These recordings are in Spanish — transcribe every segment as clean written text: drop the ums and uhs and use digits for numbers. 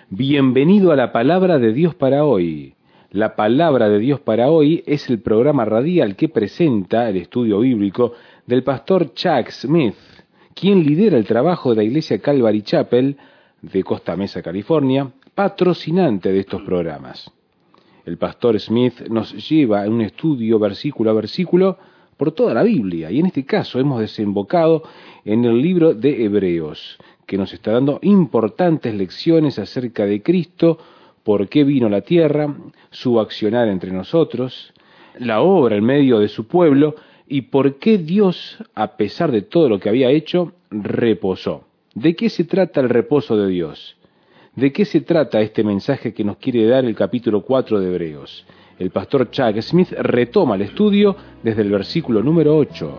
Bienvenido a la Palabra de Dios para hoy. La Palabra de Dios para hoy es el programa radial que presenta el estudio bíblico del pastor Chuck Smith, quien lidera el trabajo de la Iglesia Calvary Chapel de Costa Mesa, California, patrocinante de estos programas. El pastor Smith nos lleva en un estudio versículo a versículo por toda la Biblia, y en este caso hemos desembocado en el libro de Hebreos, que nos está dando importantes lecciones acerca de Cristo, por qué vino a la tierra, su accionar entre nosotros, la obra en medio de su pueblo, y por qué Dios, a pesar de todo lo que había hecho, reposó. ¿De qué se trata el reposo de Dios? ¿De qué se trata este mensaje que nos quiere dar el capítulo 4 de Hebreos? El pastor Chuck Smith retoma el estudio desde el versículo número 8.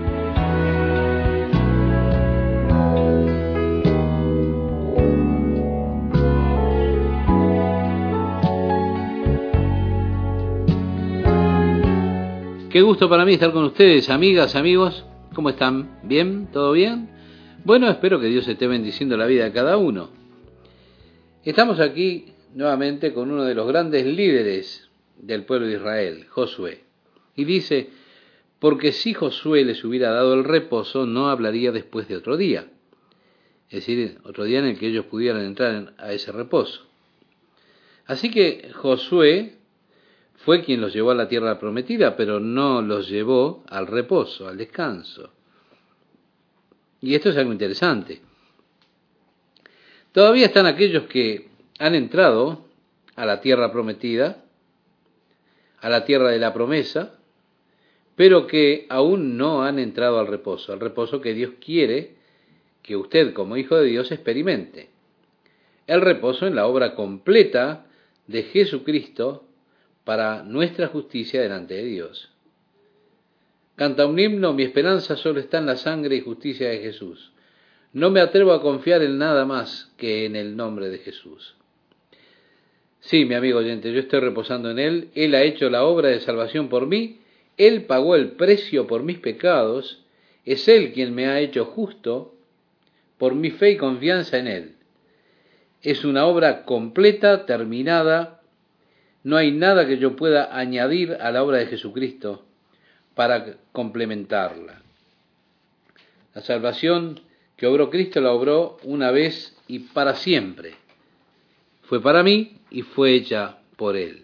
Qué gusto para mí estar con ustedes, amigas, amigos. ¿Cómo están? ¿Bien? ¿Todo bien? Bueno, espero que Dios esté bendiciendo la vida de cada uno. Estamos aquí nuevamente con uno de los grandes líderes del pueblo de Israel, Josué. Y dice, porque si Josué les hubiera dado el reposo, no hablaría después de otro día. Es decir, otro día en el que ellos pudieran entrar a ese reposo. Así que Josué fue quien los llevó a la tierra prometida, pero no los llevó al reposo, al descanso. Y esto es algo interesante. Todavía están aquellos que han entrado a la tierra prometida, a la tierra de la promesa, pero que aún no han entrado al reposo que Dios quiere que usted como hijo de Dios experimente. El reposo en la obra completa de Jesucristo para nuestra justicia delante de Dios. Canta un himno, mi esperanza solo está en la sangre y justicia de Jesús. No me atrevo a confiar en nada más que en el nombre de Jesús. Sí, mi amigo oyente, yo estoy reposando en Él. Él ha hecho la obra de salvación por mí. Él pagó el precio por mis pecados. Es Él quien me ha hecho justo por mi fe y confianza en Él. Es una obra completa, terminada. No hay nada que yo pueda añadir a la obra de Jesucristo para complementarla. La salvación que obró Cristo la obró una vez y para siempre. Fue para mí y fue hecha por Él.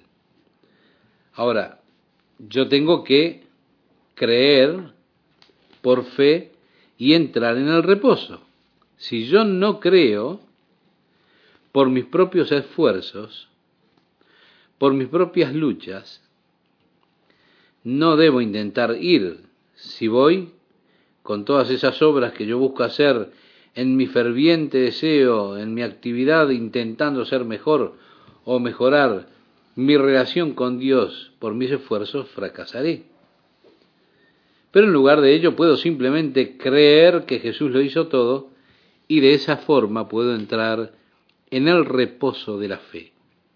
Ahora, yo tengo que creer por fe y entrar en el reposo. Si yo no creo por mis propios esfuerzos, por mis propias luchas, no debo intentar ir. Si voy con todas esas obras que yo busco hacer en mi ferviente deseo, en mi actividad intentando ser mejor o mejorar mi relación con Dios por mis esfuerzos, fracasaré. Pero en lugar de ello puedo simplemente creer que Jesús lo hizo todo y de esa forma puedo entrar en el reposo de la fe.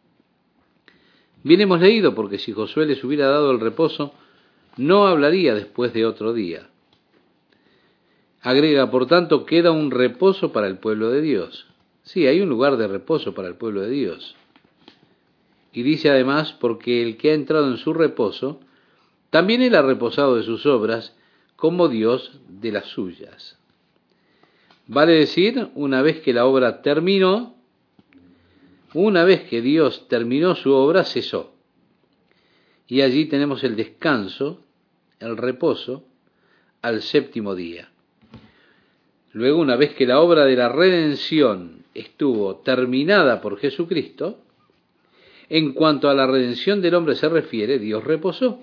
Bien hemos leído, porque si Josué les hubiera dado el reposo, no hablaría después de otro día. Agrega, por tanto, queda un reposo para el pueblo de Dios. Sí, hay un lugar de reposo para el pueblo de Dios. Y dice además, porque el que ha entrado en su reposo, también él ha reposado de sus obras, como Dios de las suyas. Vale decir, una vez que la obra terminó, una vez que Dios terminó su obra, cesó. Y allí tenemos el descanso, el reposo, al séptimo día. Luego, una vez que la obra de la redención estuvo terminada por Jesucristo, en cuanto a la redención del hombre se refiere, Dios reposó.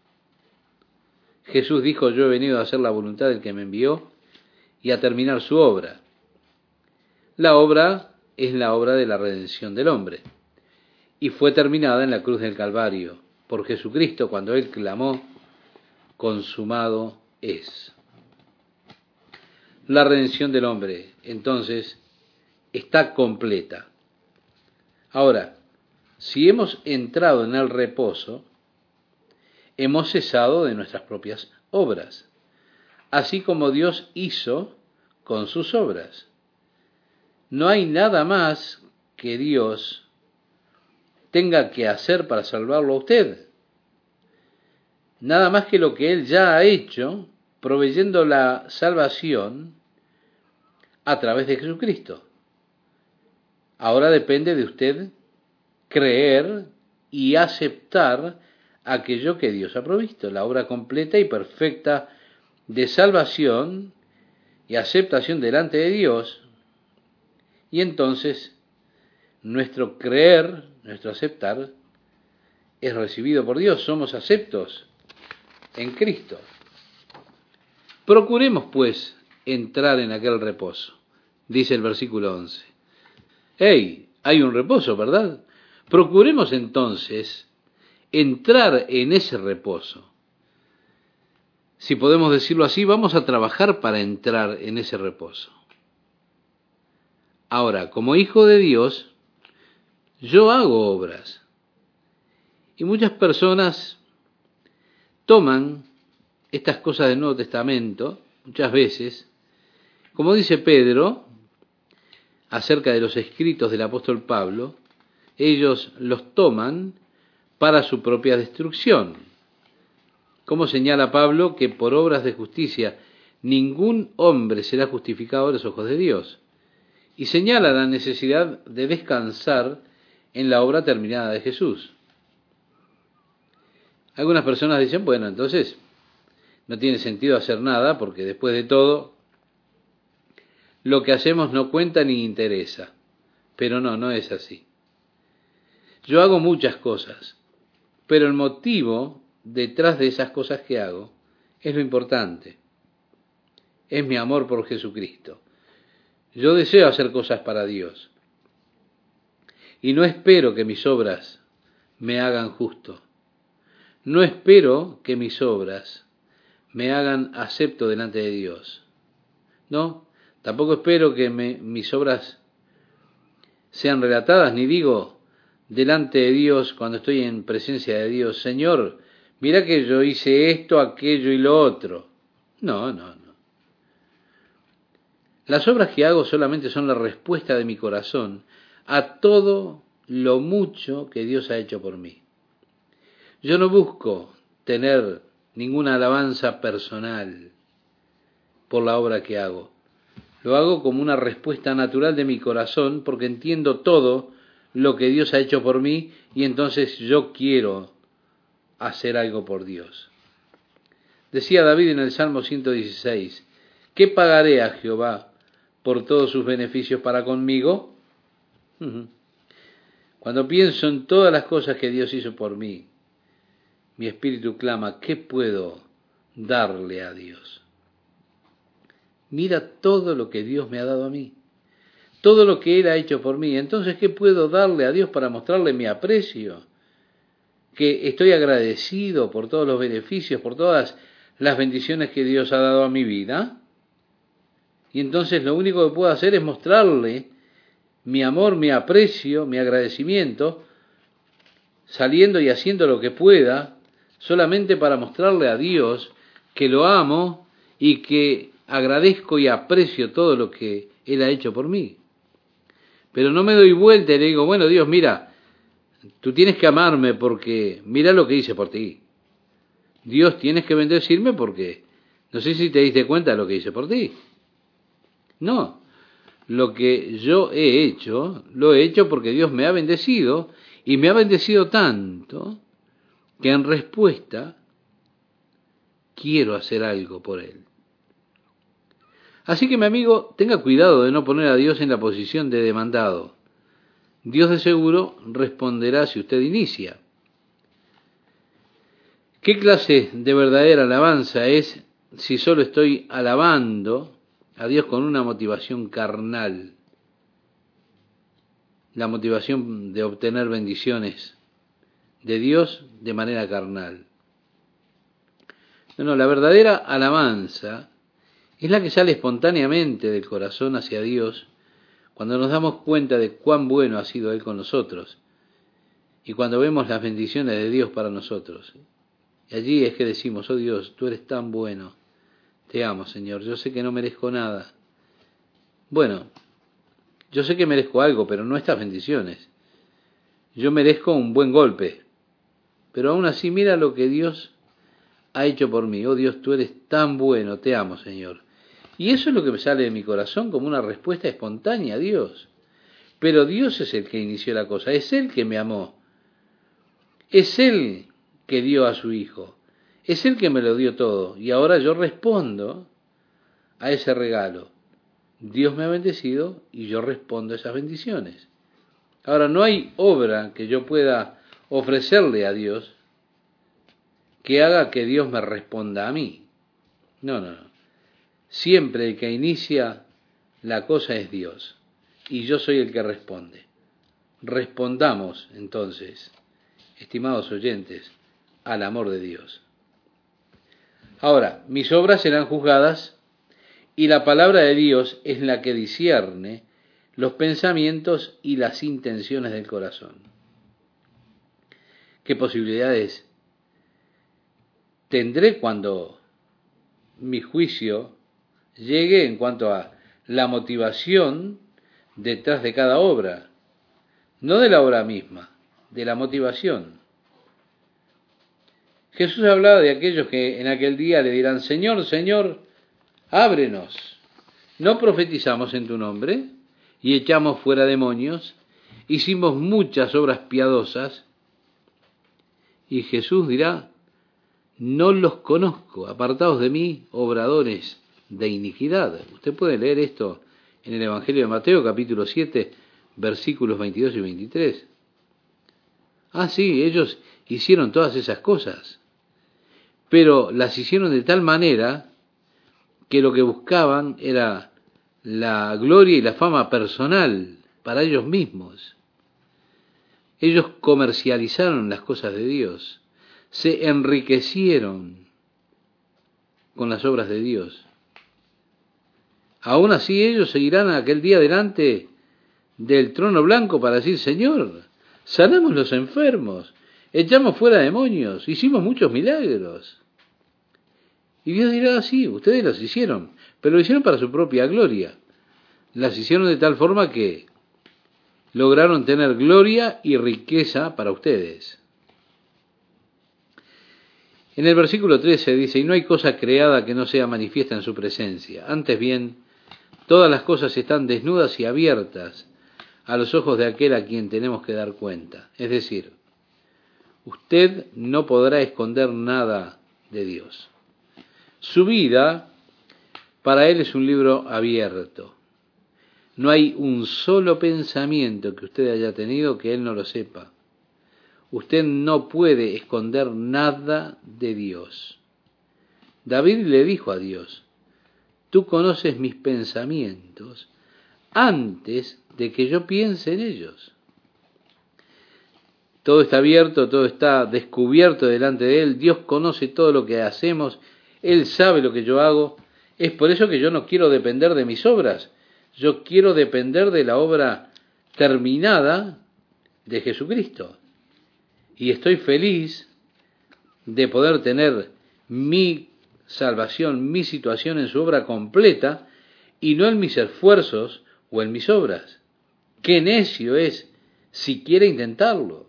Jesús dijo, yo he venido a hacer la voluntad del que me envió y a terminar su obra. La obra es la obra de la redención del hombre y fue terminada en la cruz del Calvario por Jesucristo cuando Él clamó, consumado es. La redención del hombre, entonces, está completa. Ahora, si hemos entrado en el reposo, hemos cesado de nuestras propias obras, así como Dios hizo con sus obras. No hay nada más que Dios tenga que hacer para salvarlo a usted. Nada más que lo que Él ya ha hecho, proveyendo la salvación a través de Jesucristo. Ahora depende de usted creer y aceptar aquello que Dios ha provisto, la obra completa y perfecta de salvación y aceptación delante de Dios. Y entonces nuestro creer, nuestro aceptar, es recibido por Dios, somos aceptos en Cristo. Procuremos, pues, entrar en aquel reposo, dice el versículo 11. ¡Hey! Hay un reposo, ¿verdad? Procuremos entonces entrar en ese reposo. Si podemos decirlo así, vamos a trabajar para entrar en ese reposo. Ahora, como hijo de Dios, yo hago obras. Y muchas personas toman estas cosas del Nuevo Testamento, muchas veces, como dice Pedro, acerca de los escritos del apóstol Pablo, ellos los toman para su propia destrucción. Como señala Pablo que por obras de justicia ningún hombre será justificado a los ojos de Dios. Y señala la necesidad de descansar en la obra terminada de Jesús. Algunas personas dicen, bueno, entonces no tiene sentido hacer nada porque después de todo lo que hacemos no cuenta ni interesa. Pero no es así. Yo hago muchas cosas, pero el motivo detrás de esas cosas que hago es lo importante. Es mi amor por Jesucristo. Yo deseo hacer cosas para Dios. Y no espero que mis obras me hagan justo. No espero que mis obras me hagan acepto delante de Dios. No, tampoco espero que mis obras sean relatadas, ni digo delante de Dios cuando estoy en presencia de Dios, Señor, mira que yo hice esto, aquello y lo otro. No. Las obras que hago solamente son la respuesta de mi corazón a todo lo mucho que Dios ha hecho por mí. Yo no busco tener ninguna alabanza personal por la obra que hago. Lo hago como una respuesta natural de mi corazón porque entiendo todo lo que Dios ha hecho por mí y entonces yo quiero hacer algo por Dios. Decía David en el Salmo 116, ¿qué pagaré a Jehová por todos sus beneficios para conmigo? Cuando pienso en todas las cosas que Dios hizo por mí, mi espíritu clama, ¿qué puedo darle a Dios? Mira todo lo que Dios me ha dado a mí, todo lo que Él ha hecho por mí. Entonces, ¿qué puedo darle a Dios para mostrarle mi aprecio? Que estoy agradecido por todos los beneficios, por todas las bendiciones que Dios ha dado a mi vida. Y entonces lo único que puedo hacer es mostrarle mi amor, mi aprecio, mi agradecimiento, saliendo y haciendo lo que pueda, solamente para mostrarle a Dios que lo amo y que agradezco y aprecio todo lo que Él ha hecho por mí. Pero no me doy vuelta y le digo, bueno, Dios, mira, tú tienes que amarme porque mira lo que hice por ti. Dios, tienes que bendecirme porque no sé si te diste cuenta de lo que hice por ti. No, lo que yo he hecho, lo he hecho porque Dios me ha bendecido y me ha bendecido tanto que en respuesta quiero hacer algo por Él. Así que mi amigo, tenga cuidado de no poner a Dios en la posición de demandado. Dios de seguro responderá si usted inicia. ¿Qué clase de verdadera alabanza es si solo estoy alabando a Dios con una motivación carnal? La motivación de obtener bendiciones de Dios de manera carnal. No, la verdadera alabanza es la que sale espontáneamente del corazón hacia Dios cuando nos damos cuenta de cuán bueno ha sido Él con nosotros y cuando vemos las bendiciones de Dios para nosotros. Y allí es que decimos, oh Dios, tú eres tan bueno, te amo, Señor, yo sé que no merezco nada. Bueno, Yo sé que merezco algo, pero no estas bendiciones. Yo merezco un buen golpe, pero aún así mira lo que Dios ha hecho por mí. Oh Dios, tú eres tan bueno, te amo, Señor. Y eso es lo que me sale de mi corazón como una respuesta espontánea a Dios. Pero Dios es el que inició la cosa, es Él que me amó, es Él que dio a su Hijo, es Él que me lo dio todo. Y ahora yo respondo a ese regalo. Dios me ha bendecido y yo respondo a esas bendiciones. Ahora, no hay obra que yo pueda ofrecerle a Dios que haga que Dios me responda a mí. No. Siempre el que inicia la cosa es Dios y yo soy el que responde. Respondamos entonces, estimados oyentes, al amor de Dios. Ahora, mis obras serán juzgadas y la palabra de Dios es la que discierne los pensamientos y las intenciones del corazón. ¿Qué posibilidades tendré cuando mi juicio llegue en cuanto a la motivación detrás de cada obra? No de la obra misma, de la motivación. Jesús hablaba de aquellos que en aquel día le dirán: Señor, Señor, ábrenos. ¿No profetizamos en tu nombre? Y echamos fuera demonios, hicimos muchas obras piadosas. Y Jesús dirá: no los conozco, apartados de mí, obradores de iniquidad. Usted puede leer esto en el Evangelio de Mateo, capítulo 7, versículos 22 y 23. Ah, sí, ellos hicieron todas esas cosas, pero las hicieron de tal manera que lo que buscaban era la gloria y la fama personal para ellos mismos. Ellos comercializaron las cosas de Dios, se enriquecieron con las obras de Dios. Aún así ellos seguirán aquel día delante del trono blanco para decir: Señor, sanamos los enfermos, echamos fuera demonios, hicimos muchos milagros. Y Dios dirá: sí, ustedes los hicieron, pero lo hicieron para su propia gloria. Las hicieron de tal forma que lograron tener gloria y riqueza para ustedes. En el versículo 13 dice: y no hay cosa creada que no sea manifiesta en su presencia. Antes bien, todas las cosas están desnudas y abiertas a los ojos de aquel a quien tenemos que dar cuenta. Es decir, usted no podrá esconder nada de Dios. Su vida para Él es un libro abierto. No hay un solo pensamiento que usted haya tenido que Él no lo sepa. Usted no puede esconder nada de Dios. David le dijo a Dios: tú conoces mis pensamientos antes de que yo piense en ellos. Todo está abierto, todo está descubierto delante de Él. Dios conoce todo lo que hacemos, Él sabe lo que yo hago. Es por eso que yo no quiero depender de mis obras. Yo quiero depender de la obra terminada de Jesucristo. Y estoy feliz de poder tener mi salvación, mi situación en su obra completa y no en mis esfuerzos o en mis obras. Qué necio es si quiere intentarlo.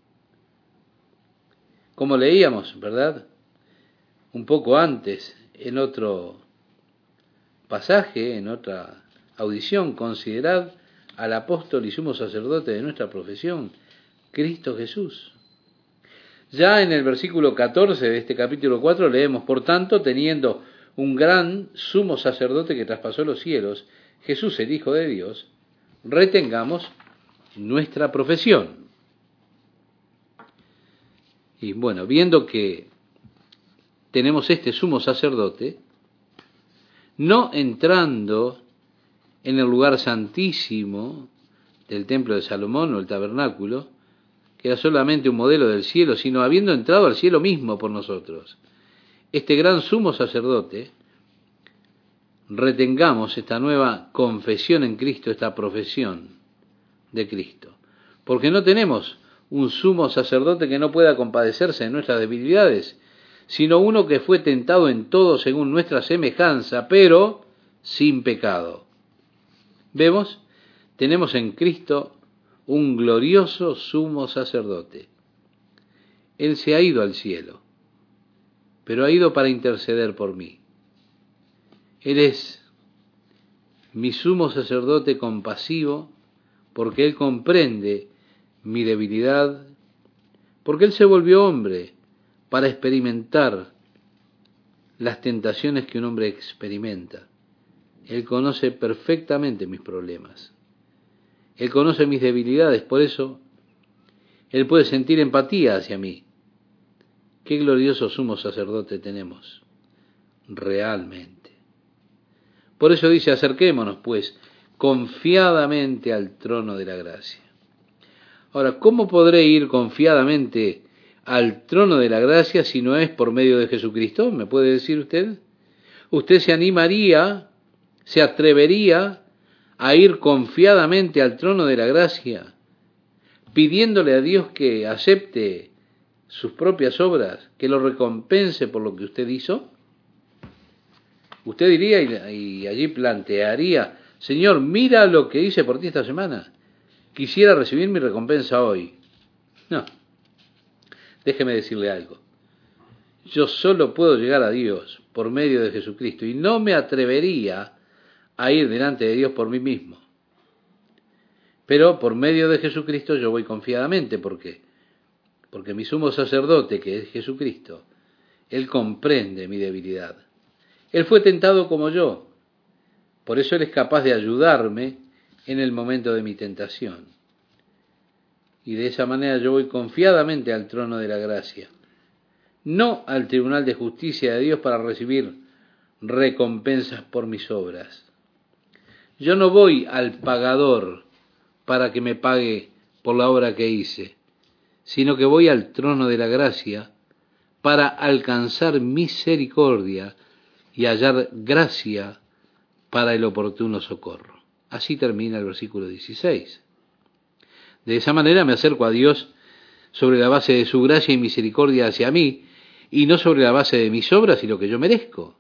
Como leíamos, ¿verdad? Un poco antes, en otro pasaje, en otra audición: considerad al apóstol y sumo sacerdote de nuestra profesión, Cristo Jesús. Ya en el versículo 14 de este capítulo 4 leemos: por tanto, teniendo un gran sumo sacerdote que traspasó los cielos, Jesús el Hijo de Dios, retengamos nuestra profesión. Y bueno, viendo que tenemos este sumo sacerdote, no entrando en el lugar santísimo del templo de Salomón o el tabernáculo, que era solamente un modelo del cielo, sino habiendo entrado al cielo mismo por nosotros. Este gran sumo sacerdote, retengamos esta nueva confesión en Cristo, esta profesión de Cristo, porque no tenemos un sumo sacerdote que no pueda compadecerse de nuestras debilidades, sino uno que fue tentado en todo según nuestra semejanza, pero sin pecado. ¿Vemos? tenemos en Cristo un glorioso sumo sacerdote. Él se ha ido al cielo, pero ha ido para interceder por mí. Él es mi sumo sacerdote compasivo, porque Él comprende mi debilidad, porque Él se volvió hombre para experimentar las tentaciones que un hombre experimenta. Él conoce perfectamente mis problemas. Él conoce mis debilidades, por eso Él puede sentir empatía hacia mí. Qué glorioso sumo sacerdote tenemos, realmente. Por eso dice, acerquémonos, pues, confiadamente al trono de la gracia. Ahora, ¿cómo podré ir confiadamente al trono de la gracia si no es por medio de Jesucristo? ¿Me puede decir usted? ¿Usted se animaría, se atrevería a ir confiadamente al trono de la gracia, pidiéndole a Dios que acepte sus propias obras, que lo recompense por lo que usted hizo? Usted diría y allí plantearía, Señor, mira lo que hice por ti esta semana, quisiera recibir mi recompensa hoy. No, déjeme decirle algo. Yo solo puedo llegar a Dios por medio de Jesucristo y no me atrevería a ir delante de Dios por mí mismo. Pero por medio de Jesucristo yo voy confiadamente. ¿Por qué? Porque mi sumo sacerdote, que es Jesucristo, Él comprende mi debilidad. Él fue tentado como yo. Por eso Él es capaz de ayudarme en el momento de mi tentación. Y de esa manera yo voy confiadamente al trono de la gracia, no al tribunal de justicia de Dios para recibir recompensas por mis obras. Yo no voy al pagador para que me pague por la obra que hice, sino que voy al trono de la gracia para alcanzar misericordia y hallar gracia para el oportuno socorro. Así termina el versículo 16. De esa manera me acerco a Dios sobre la base de su gracia y misericordia hacia mí, y no sobre la base de mis obras y lo que yo merezco.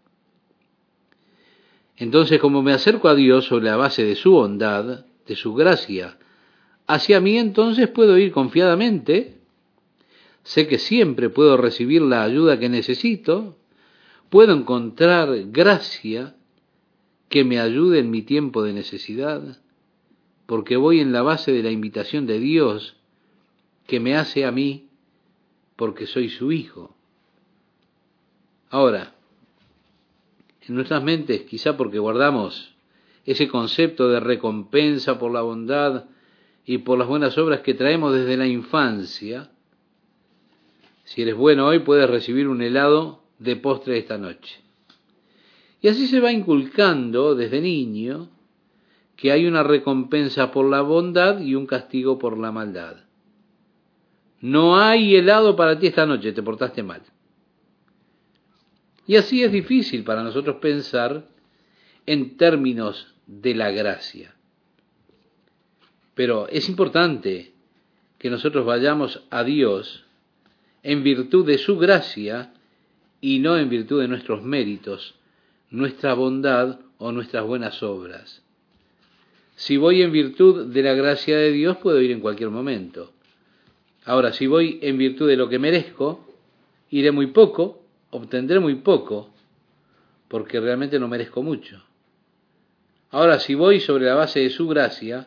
Entonces, como me acerco a Dios sobre la base de su bondad, de su gracia hacia mí, entonces puedo ir confiadamente. Sé que siempre puedo recibir la ayuda que necesito, puedo encontrar gracia que me ayude en mi tiempo de necesidad, porque voy en la base de la invitación de Dios que me hace a mí porque soy su hijo. Ahora, en nuestras mentes, quizá porque guardamos ese concepto de recompensa por la bondad y por las buenas obras que traemos desde la infancia, si eres bueno hoy puedes recibir un helado de postre esta noche. Y así se va inculcando desde niño que hay una recompensa por la bondad y un castigo por la maldad. No hay helado para ti esta noche, te portaste mal. Y así es difícil para nosotros pensar en términos de la gracia. Pero es importante que nosotros vayamos a Dios en virtud de su gracia y no en virtud de nuestros méritos, nuestra bondad o nuestras buenas obras. Si voy en virtud de la gracia de Dios, puedo ir en cualquier momento. Ahora, si voy en virtud de lo que merezco, iré muy poco, obtendré muy poco, porque realmente no merezco mucho. Ahora, si voy sobre la base de su gracia,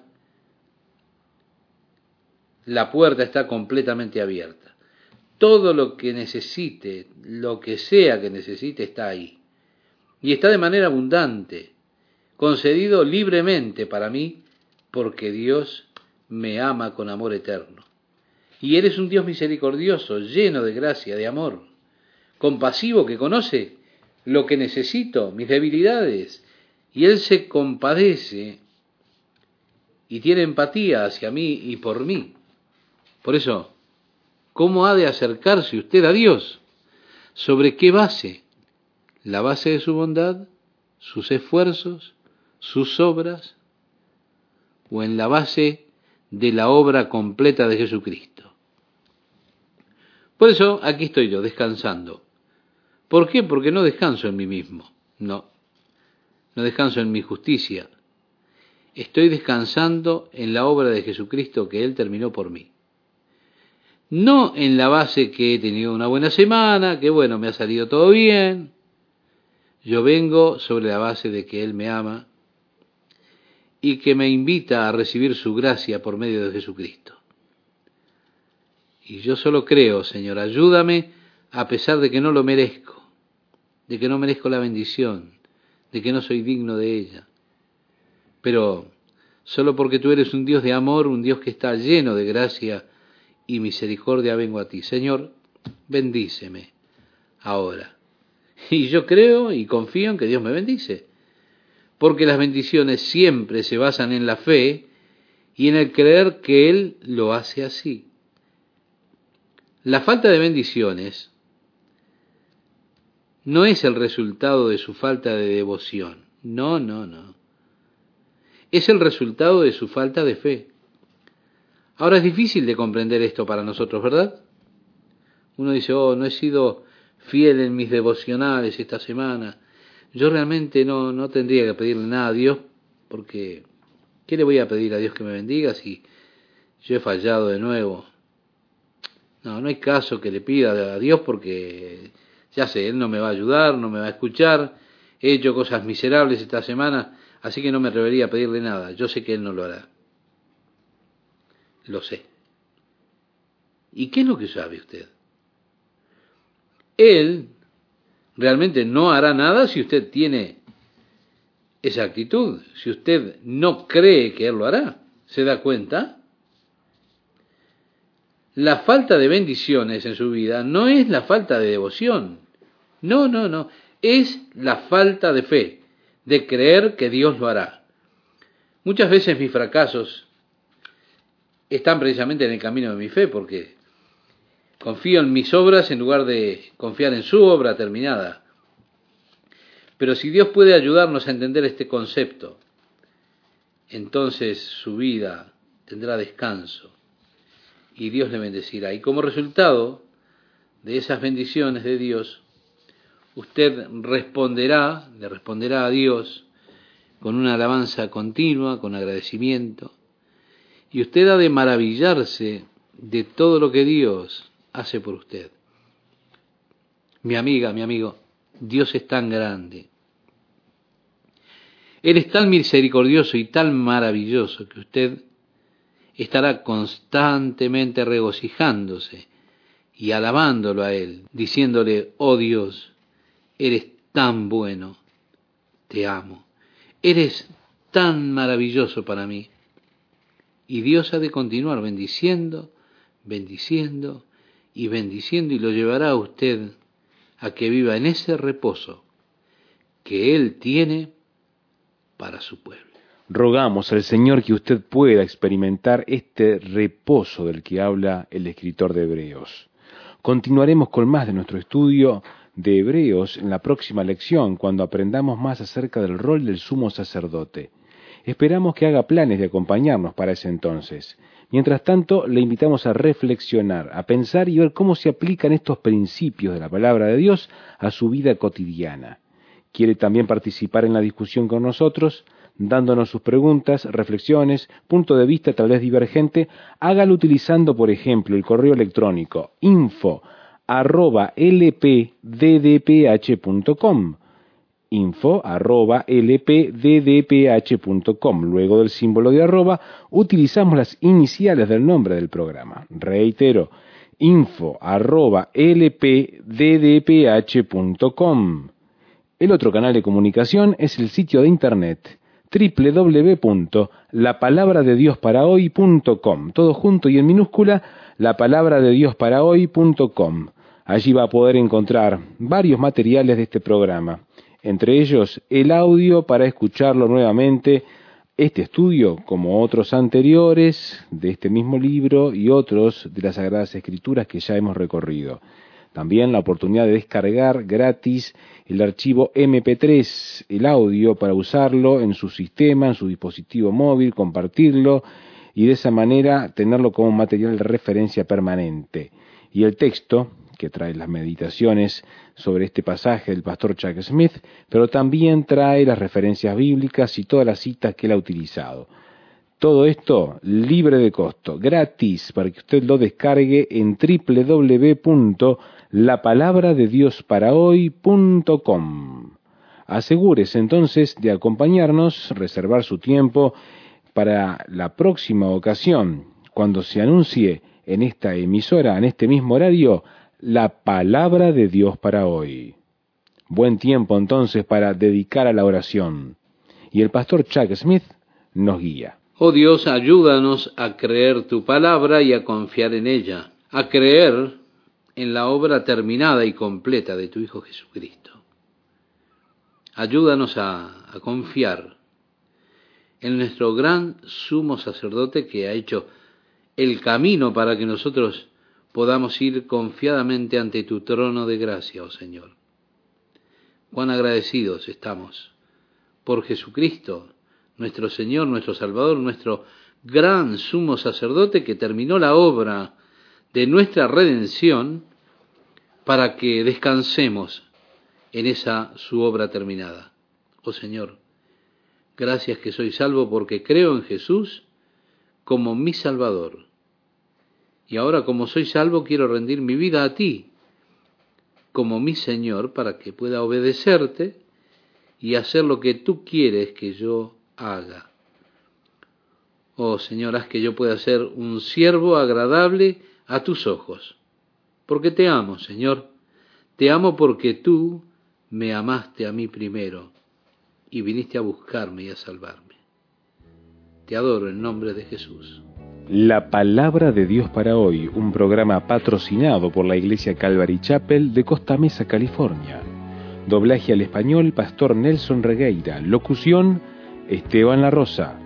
la puerta está completamente abierta. Todo lo que necesite, lo que sea que necesite, está ahí. Y está de manera abundante, concedido libremente para mí, porque Dios me ama con amor eterno. Y Él es un Dios misericordioso, lleno de gracia, de amor, compasivo, que conoce lo que necesito, mis debilidades, y Él se compadece y tiene empatía hacia mí y por mí. Por eso, ¿cómo ha de acercarse usted a Dios? ¿Sobre qué base? ¿La base de su bondad, sus esfuerzos, sus obras, o en la base de la obra completa de Jesucristo? Por eso aquí estoy yo, descansando. ¿Por qué? Porque no descanso en mí mismo, no descanso en mi justicia. estoy descansando en la obra de Jesucristo que Él terminó por mí. No en la base que he tenido una buena semana, que bueno, me ha salido todo bien. Yo vengo sobre la base de que Él me ama y que me invita a recibir su gracia por medio de Jesucristo. Y yo solo creo, Señor, ayúdame a pesar de que no lo merezco, de que no merezco la bendición, de que no soy digno de ella. Pero solo porque tú eres un Dios de amor, un Dios que está lleno de gracia y misericordia, vengo a ti. Señor, bendíceme ahora. Y yo creo y confío en que Dios me bendice, porque las bendiciones siempre se basan en la fe y en el creer que Él lo hace así. La falta de bendiciones no es el resultado de su falta de devoción. No. Es el resultado de su falta de fe. Ahora es difícil de comprender esto para nosotros, ¿verdad? Uno dice, no he sido fiel en mis devocionales esta semana. Yo realmente no tendría que pedirle nada a Dios, porque ¿qué le voy a pedir a Dios que me bendiga si yo he fallado de nuevo? No hay caso que le pida a Dios porque ya sé, Él no me va a ayudar, no me va a escuchar, he hecho cosas miserables esta semana, así que no me atrevería a pedirle nada. Yo sé que Él no lo hará. Lo sé. ¿Y qué es lo que sabe usted? Él realmente no hará nada si usted tiene esa actitud, si usted no cree que Él lo hará. ¿Se da cuenta? La falta de bendiciones en su vida no es la falta de devoción. No. Es la falta de fe, de creer que Dios lo hará. Muchas veces mis fracasos están precisamente en el camino de mi fe, porque confío en mis obras en lugar de confiar en su obra terminada. Pero si Dios puede ayudarnos a entender este concepto, entonces su vida tendrá descanso y Dios le bendecirá. Y como resultado de esas bendiciones de Dios, usted le responderá a Dios con una alabanza continua, con agradecimiento, y usted ha de maravillarse de todo lo que Dios hace por usted. Mi amiga, mi amigo, Dios es tan grande. Él es tan misericordioso y tan maravilloso que usted estará constantemente regocijándose y alabándolo a Él, diciéndole, oh Dios, eres tan bueno, te amo, eres tan maravilloso para mí. Y Dios ha de continuar bendiciendo y lo llevará a usted a que viva en ese reposo que Él tiene para su pueblo. Rogamos al Señor que usted pueda experimentar este reposo del que habla el escritor de Hebreos. Continuaremos con más de nuestro estudio de Hebreos en la próxima lección, cuando aprendamos más acerca del rol del sumo sacerdote. Esperamos que haga planes de acompañarnos para ese entonces. Mientras tanto, le invitamos a reflexionar, a pensar y ver cómo se aplican estos principios de la palabra de Dios a su vida cotidiana. ¿Quiere también participar en la discusión con nosotros? Dándonos sus preguntas, reflexiones, punto de vista tal vez divergente, hágalo utilizando, por ejemplo, el correo electrónico info@lpddph.com, info@lpddph.com. Luego del símbolo de arroba, utilizamos las iniciales del nombre del programa. Reitero, info@lpddph.com. El otro canal de comunicación es el sitio de internet www.lapalabradediosParaHoy.com, todo junto y en minúscula, lapalabradediosParaHoy.com. Allí va a poder encontrar varios materiales de este programa, entre ellos el audio para escucharlo nuevamente, este estudio como otros anteriores de este mismo libro y otros de las Sagradas Escrituras que ya hemos recorrido. También la oportunidad de descargar gratis el archivo MP3, el audio, para usarlo en su sistema, en su dispositivo móvil, compartirlo y de esa manera tenerlo como material de referencia permanente. Y el texto, que que trae las meditaciones sobre este pasaje del pastor Chuck Smith, pero también trae las referencias bíblicas y todas las citas que él ha utilizado. Todo esto libre de costo, gratis, para que usted lo descargue en www.lapalabradediosparahoy.com. Asegúrese entonces de acompañarnos, reservar su tiempo para la próxima ocasión, cuando se anuncie en esta emisora, en este mismo horario, la palabra de Dios para hoy. Buen tiempo entonces para dedicar a la oración. Y el pastor Chuck Smith nos guía. Oh Dios, ayúdanos a creer tu palabra y a confiar en ella, a creer en la obra terminada y completa de tu Hijo Jesucristo. Ayúdanos a confiar en nuestro gran sumo sacerdote que ha hecho el camino para que nosotros podamos ir confiadamente ante tu trono de gracia, oh Señor. Cuán agradecidos estamos por Jesucristo, nuestro Señor, nuestro Salvador, nuestro gran sumo sacerdote que terminó la obra de nuestra redención para que descansemos en esa su obra terminada. Oh Señor, gracias que soy salvo porque creo en Jesús como mi Salvador. Y ahora como soy salvo quiero rendir mi vida a ti como mi Señor para que pueda obedecerte y hacer lo que tú quieres que yo haga. Oh Señor, haz que yo pueda ser un siervo agradable a tus ojos, porque te amo, Señor. Te amo porque tú me amaste a mí primero y viniste a buscarme y a salvarme. Te adoro en nombre de Jesús. La palabra de Dios para hoy, un programa patrocinado por la Iglesia Calvary Chapel de Costa Mesa, California. Doblaje al español, Pastor Nelson Regueira. Locución, Esteban La Rosa.